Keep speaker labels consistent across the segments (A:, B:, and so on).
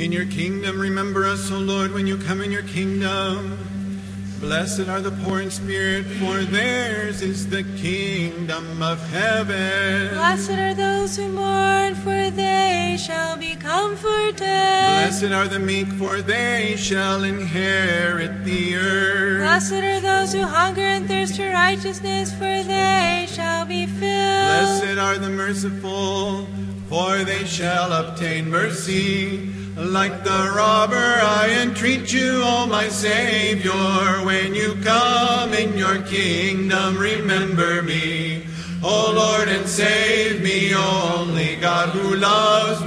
A: In your kingdom, remember us, O Lord, when you come in your kingdom. Blessed are the poor in spirit, for theirs is the kingdom of heaven.
B: Blessed are those who mourn, for they shall be comforted.
A: Blessed are the meek, for they shall inherit the earth.
B: Blessed are those who hunger and thirst for righteousness, for they shall be filled.
A: Blessed are the merciful, for they shall obtain mercy. Like the robber, I entreat you, O my Savior, when you come in your kingdom, remember me. O Lord, and save me, O only God who loves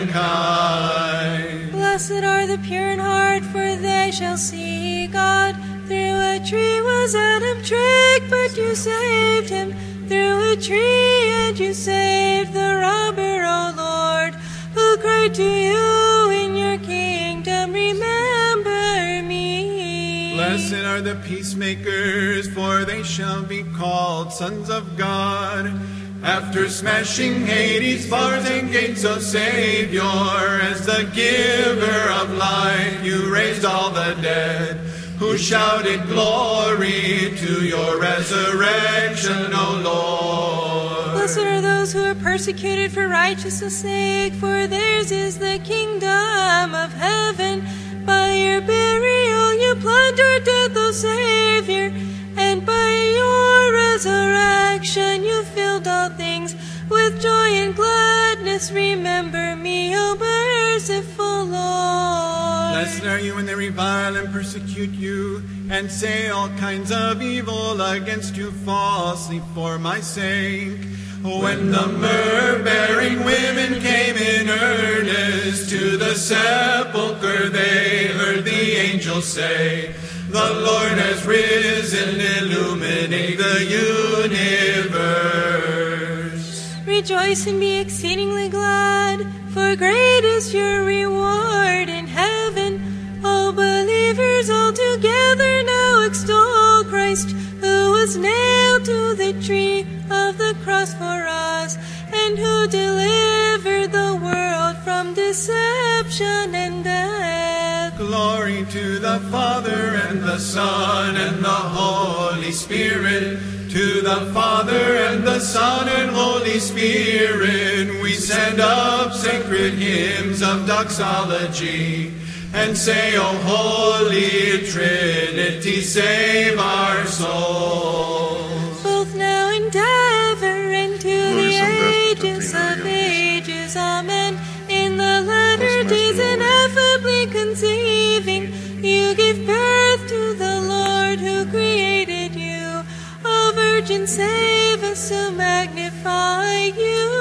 A: mankind.
B: Blessed are the pure in heart, for they shall see God. Through a tree was Adam tricked, but you saved him. Through a tree, and you saved the robber, O Lord, who cried to you in your kingdom, remember me.
A: Blessed are the peacemakers, for they shall be called sons of God. After smashing Hades' bars and gates, O Savior, as the giver of life, you raised all the dead, who shouted glory to your resurrection, O Lord.
B: Blessed are those who are persecuted for righteousness' sake, for theirs is the kingdom of heaven. By your burial you plundered death, O Savior, and by your resurrection you filled all things with joy and gladness. Remember me, O merciful Lord.
A: Blessed are you when they revile and persecute you, and say all kinds of evil against you falsely for my sake. When the myrrh-bearing women came in earnest to the sepulchre, they heard the angels say, the Lord has risen, illuminating the universe.
B: Rejoice and be exceedingly glad, for great is your reward in heaven. O believers all together now extol Christ, who was nailed to the tree of the cross for us, and who delivered the world from deception and death.
A: Glory to the Father, and the Son, and the Holy Spirit. To the Father, and the Son, and Holy Spirit, we send up sacred hymns of doxology, and say, O Holy Trinity, save our souls.
B: Both now and ever, and to the ages of ages. Amen. In the latter days, ineffably conceiving, you gave birth to the Lord who created you. O Virgin, save us who magnify you.